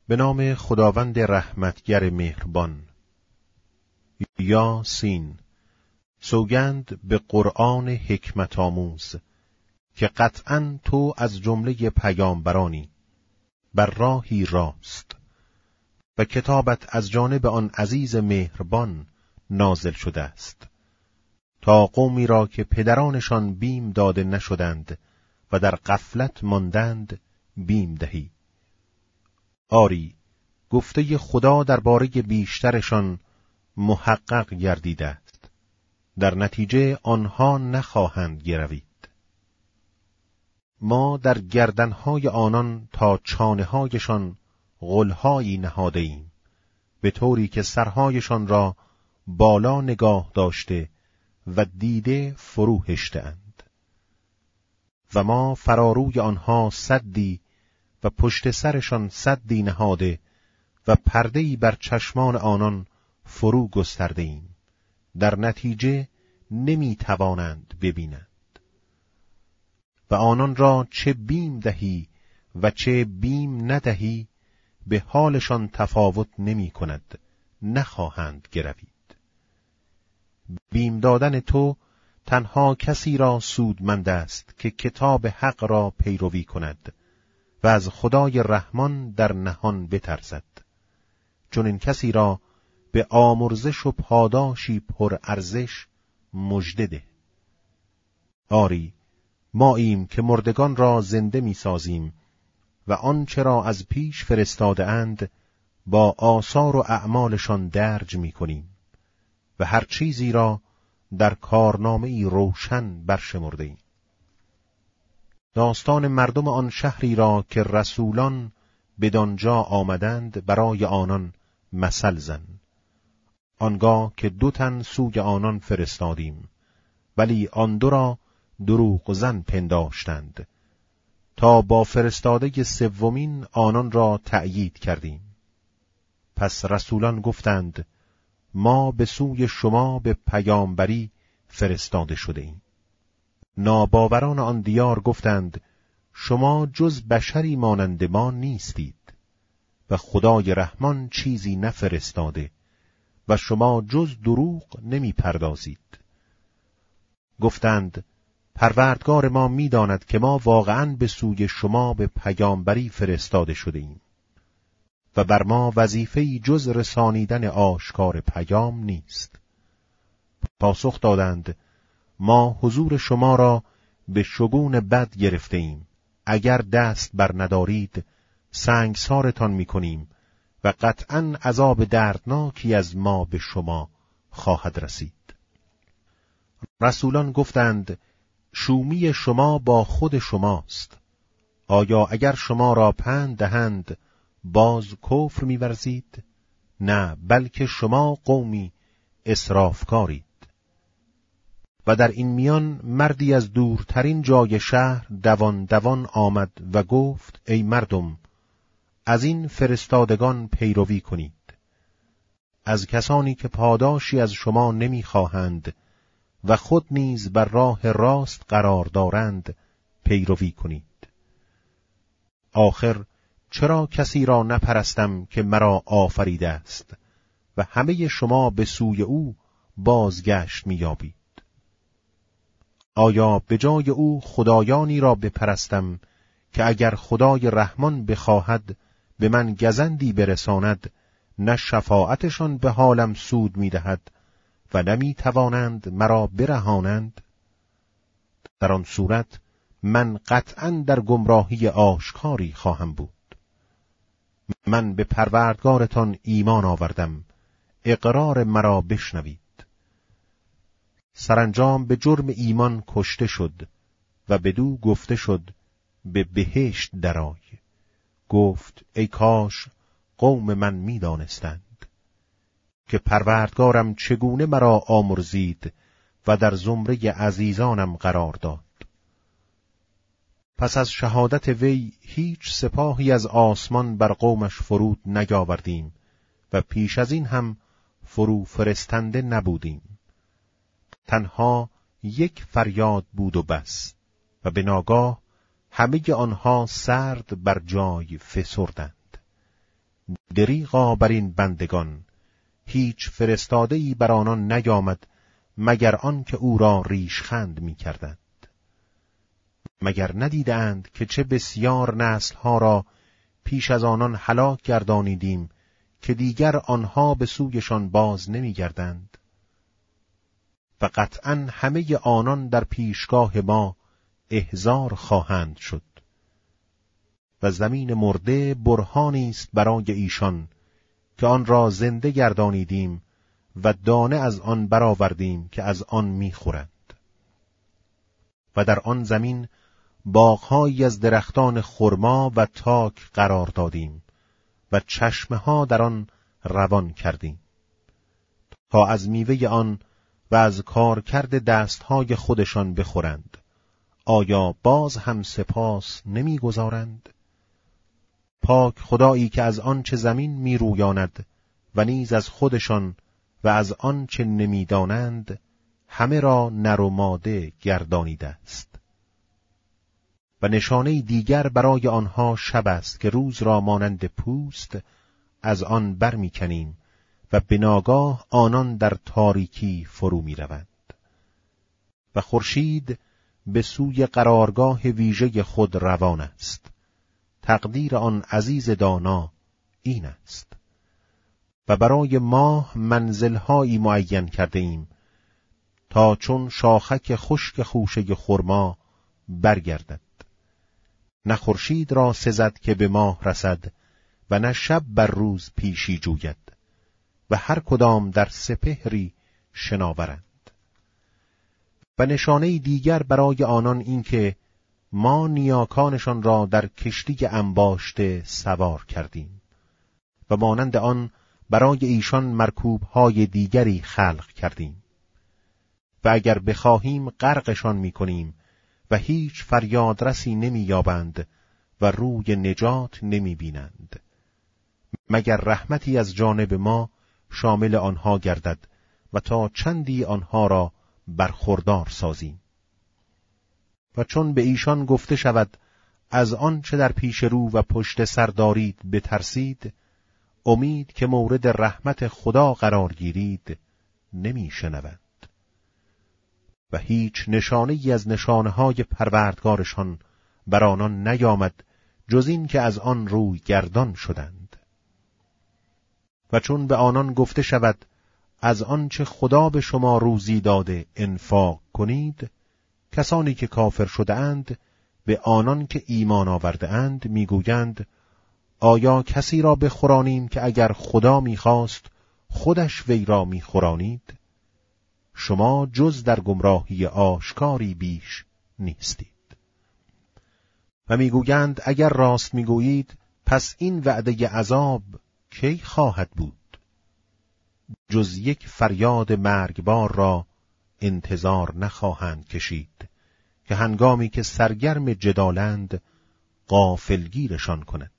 به نام خداوند رحمتگر مهربان. یاسین. سوگند به قرآن حکمت آموز که قطعاً تو از جمله پیامبرانی، بر راهی راست، و کتابت از جانب آن عزیز مهربان نازل شده است، تا قومی را که پدرانشان بیم داده نشدند و در غفلت ماندند بیم دهی. آری، گفته خدا درباره بیشترشان محقق گردیده است، در نتیجه آنها نخواهند گروید. ما در گردنهای آنان تا چانه‌هایشان غلهایی نهاده ایم، به طوری که سرهایشان را بالا نگاه داشته و دیده فرو هشته‌اند. و ما فراروی آنها سدی و پشت سرشان سدی نهاده و پرده‌ای بر چشمان آنان فرو گسترده ایم، در نتیجه نمی توانند ببینند. و آنان را چه بیم دهی و چه بیم ندهی به حالشان تفاوت نمی کند، نخواهند گروید. بیم دادن تو تنها کسی را سودمند است که کتاب حق را پیروی کند و از خدای رحمان در نهان بترسد، چون این کسی را به آمرزش و پاداشی پر ارزش مژده ده. آری، ماییم که مردگان را زنده می سازیم و آنچه را از پیش فرستاده اند با آثار و اعمالشان درج می کنیم و هر چیزی را در کارنامه‌ای روشن برشمرده ایم. داستان مردم آن شهری را که رسولان بدانجا آمدند برای آنان مثل زن. آنگاه که 2 تن سوی آنان فرستادیم، ولی آن 2 را دروغ زن پنداشتند، تا با فرستاده 3 آنان را تأیید کردیم. پس رسولان گفتند ما به سوی شما به پیامبری فرستاده شده ایم. ناباوران آن دیار گفتند شما جز بشری مانند ما نیستید و خدای رحمان چیزی نفرستاده و شما جز دروغ نمی پردازید. گفتند پروردگار ما می داند که ما واقعاً به سوی شما به پیامبری فرستاده شده ایم و بر ما وظیفه‌ای جز رسانیدن آشکار پیام نیست. پاسخ دادند ما حضور شما را به شگون بد گرفته ایم، اگر دست بر ندارید سنگسارتان می کنیم و قطعاً عذاب دردناکی از ما به شما خواهد رسید. رسولان گفتند شومی شما با خود شماست. آیا اگر شما را پند دهند باز کفر می‌ورزید؟ نه، بلکه شما قومی اسرافکارید. و در این میان مردی از دورترین جای شهر دوان دوان آمد و گفت ای مردم، از این فرستادگان پیروی کنید. از کسانی که پاداشی از شما نمی‌خواهند و خود نیز بر راه راست قرار دارند پیروی کنید. آخر چرا کسی را نپرستم که مرا آفریده است و همه شما به سوی او بازگشت می‌یابید؟ آیا به جای او خدایانی را بپرستم که اگر خدای رحمان بخواهد به من گزندی برساند نه شفاعتشان به حالم سود می‌دهد و نمی توانند مرا برهانند؟ در آن صورت من قطعاً در گمراهی آشکاری خواهم بود. من به پروردگارتان ایمان آوردم، اقرار مرا بشنوید. سرانجام به جرم ایمان کشته شد و بدو گفته شد به بهشت درآی. گفت ای کاش قوم من می دانستند که پروردگارم چگونه مرا آمرزید و در زمره عزیزانم قرار داد. پس از شهادت وی هیچ سپاهی از آسمان بر قومش فرود نیاوردیم و پیش از این هم فرو فرستنده نبودیم. تنها یک فریاد بود و بس، و به ناگاه همه آنها سرد بر جای فسردند. دریغا بر این بندگان، هیچ فرستاده‌ای بر آنان نیامد مگر آن که او را ریشخند می‌کردند. مگر ندیدند که چه بسیار نسل‌ها را پیش از آنان هلاک گردانیدیم که دیگر آنها به سویشان باز نمی‌گردند؟ و قطعاً همه آنان در پیشگاه ما احضار خواهند شد و زمین مرده برهانی است برای ایشان که آن را زنده گردانیدیم و دانه از آن برآوردیم که از آن می‌خورند. و در آن زمین باغ‌هایی از درختان خرما و تاک قرار دادیم و چشمه‌ها در آن روان کردیم تا از میوه آن و از کارکرد دستهای خودشان بخورند. آیا باز هم سپاس نمی‌گزارند؟ پاک خدایی که از آنچه زمین می‌رویاند و نیز از خودشان و از آنچه نمی‌دانند همه را نر و ماده گردانیده است. و نشانه دیگر برای آنها شب است که روز را مانند پوست از آن برمی‌کنیم و به ناگاه آنان در تاریکی فرو می‌روند. و خورشید به سوی قرارگاه ویژه خود روان است. تقدیر آن عزیز دانا این است. و برای ماه منزل‌هایی معین کرده ایم تا چون شاخک خشک خوشه خرما برگردد. نه خورشید را سزد که به ماه رسد و نه شب بر روز پیشی جوید و هر کدام در سپهری شناورند. و نشانه دیگر برای آنان این که ما نیاکانشان را در کشتی انباشته سوار کردیم و مانند آن برای ایشان مرکوب‌های دیگری خلق کردیم و اگر بخواهیم غرقشان می‌کنیم و هیچ فریادرسی نمی‌یابند و روی نجات نمی‌بینند مگر رحمتی از جانب ما شامل آنها گردد و تا چندی آنها را برخوردار سازیم. و چون به ایشان گفته شود از آن چه در پیش رو و پشت سر دارید بترسید، امید که مورد رحمت خدا قرار گیرید نمی‌شنوند. و هیچ نشانه‌ای از نشانه‌های پروردگارشان بر آنان نیامد جز این که از آن روی گردان شدند. و چون به آنان گفته شود از آن چه خدا به شما روزی داده انفاق کنید، کسانی که کافر شده اند به آنان که ایمان آورده اند میگویند آیا کسی را بخورانیم که اگر خدا میخواست خودش وی را میخورانید؟ شما جز در گمراهی آشکاری بیش نیستید. و میگویند اگر راست میگویید پس این وعده عذاب کی خواهد بود؟ جز یک فریاد مرگبار را انتظار نخواهند کشید که هنگامی که سرگرم جدالند غافلگیرشان کند.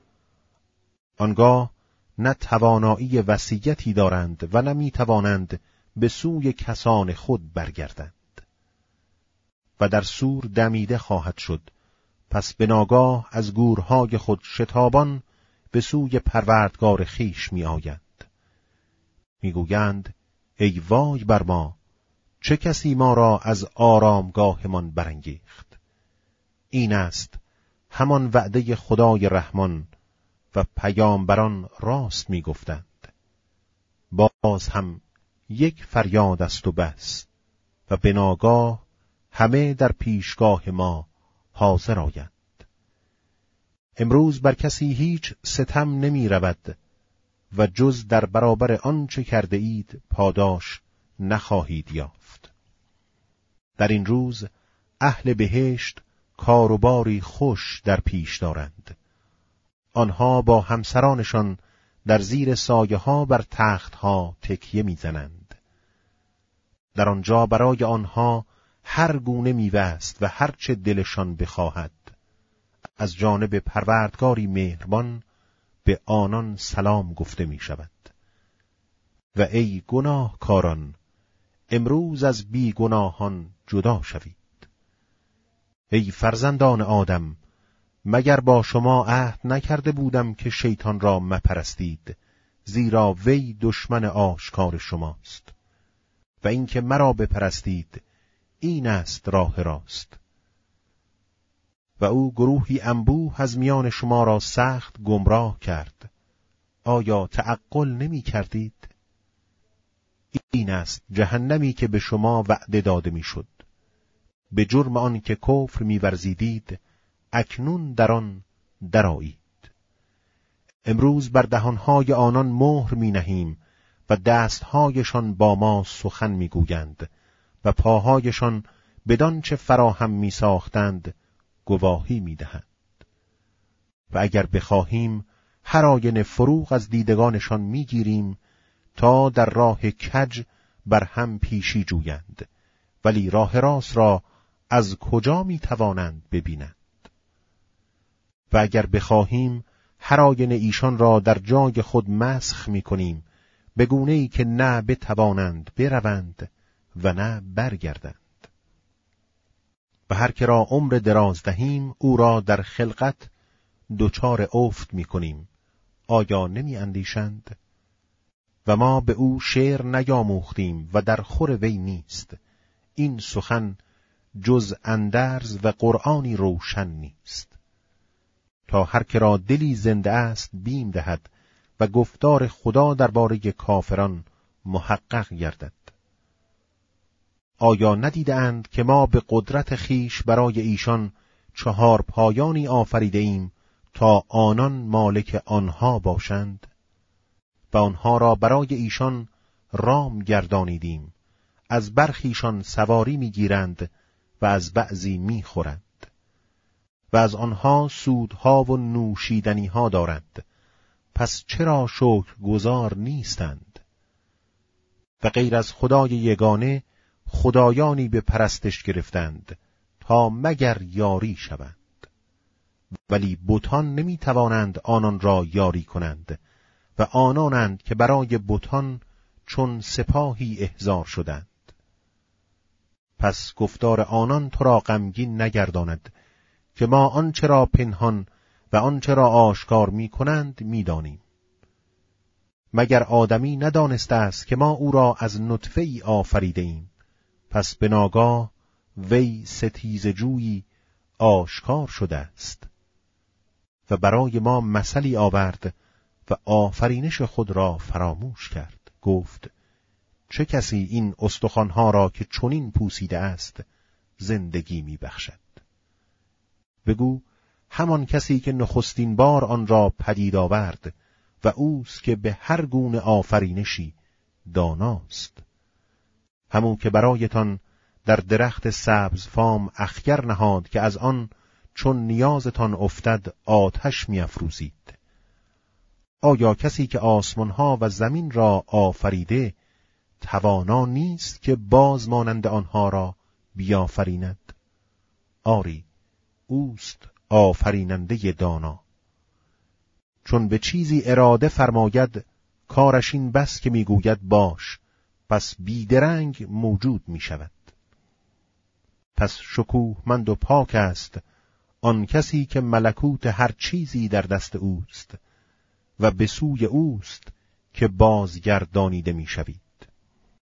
آنگاه نه توانایی وصیتی دارند و نه میتوانند به سوی کسان خود برگردند. و در سور دمیده خواهد شد، پس به ناگاه از گورهای خود شتابان به سوی پروردگار خیش می آیند. میگویند ای وای بر ما، چه کسی ما را از آرامگاهمان برانگیخت؟ این است همان وعده خدای رحمان و پیامبران راست میگفتند. باز هم یک فریاد است و بس و به ناگاه همه در پیشگاه ما حاضر آیند. امروز بر کسی هیچ ستم نمی رود و جز در برابر آنچه کرده اید پاداش نخواهید یافت. در این روز اهل بهشت کار و باری خوش در پیش دارند. آنها با همسرانشان در زیر سایه ها بر تخت ها تکیه میزنند. در آنجا برای آنها هر گونه میوه است و هر چه دلشان بخواهد. از جانب پروردگاری مهربان به آنان سلام گفته می شود. و ای گناهکاران، امروز از بی گناهان جدا شوید. ای فرزندان آدم، مگر با شما عهد نکرده بودم که شیطان را مپرستید، زیرا وی دشمن آشکار شماست، و اینکه مرا بپرستید این است راه راست. و او گروهی انبوه از میان شما را سخت گمراه کرد. آیا تعقل نمی کردید؟ این است جهنمی که به شما وعده داده می شد. به جرم آن که کفر می ورزیدید، اکنون در آن درآیید. امروز بر دهانهای آنان مهر می نهیم و دستهایشان با ما سخن می گویند و پاهایشان بدان چه فراهم می ساختند گواهی می دهند. و اگر بخواهیم هر آینه فروغ از دیدگانشان می گیریم تا در راه کج بر هم پیشی جویند، ولی راه راست را از کجا می توانند ببینند؟ و اگر بخواهیم هر آینه ایشان را در جای خود مسخ می کنیم، به گونه‌ای که نه بتوانند بروند و نه برگردند. و هر که را عمر دراز دهیم او را در خلقت دچار افت می کنیم. آیا نمی اندیشند؟ و ما به او شعر نیاموختیم و در خور وی نیست. این سخن جز اندرز و قرآنی روشن نیست. تا هر که را دلی زنده است بیم دهد و گفتار خدا درباره کافران محقق گردد. آیا ندیدند که ما به قدرت خیش برای ایشان 4 پایانی آفریده ایم تا آنان مالک آنها باشند و آنها را برای ایشان رام گردانیدیم. از برخیشان سواری میگیرند و از بعضی میخورند و از آنها سودها و نوشیدنیها دارند. پس چرا شکرگزار نیستند؟ و غیر از خدای یگانه خدایانی به پرستش گرفتند تا مگر یاری شوند. ولی بتان نمی توانند آنان را یاری کنند و آنانند که برای بتان چون سپاهی احضار شدند. پس گفتار آنان تو را غمگین نگرداند که ما آنچه را پنهان و آنچه را آشکار می کنند می دانیم. مگر آدمی ندانسته است که ما او را از نطفه ای آفریده ایم، پس به ناگاه وی ستیزه جویی آشکار شده است. و برای ما مثلی آورد و آفرینش خود را فراموش کرد. گفت چه کسی این استخوانها را که چنین پوسیده است زندگی می بخشد؟ بگو همان کسی که نخستین بار آن را پدید آورد و اوست که به هر گونه آفرینشی داناست. همون که برایتان در درخت سبز فام اخگر نهاد که از آن چون نیازتان افتد آتش می افروزید. آیا کسی که آسمانها و زمین را آفریده توانا نیست که باز مانند آنها را بیافریند؟ آری، اوست آفریننده دانا. چون به چیزی اراده فرماید کارش این بس که میگوید باش، پس بیدرنگ موجود می شود. پس شکوهمند و پاک است آن کسی که ملکوت هر چیزی در دست اوست و به سوی اوست که بازگردانیده می شوید.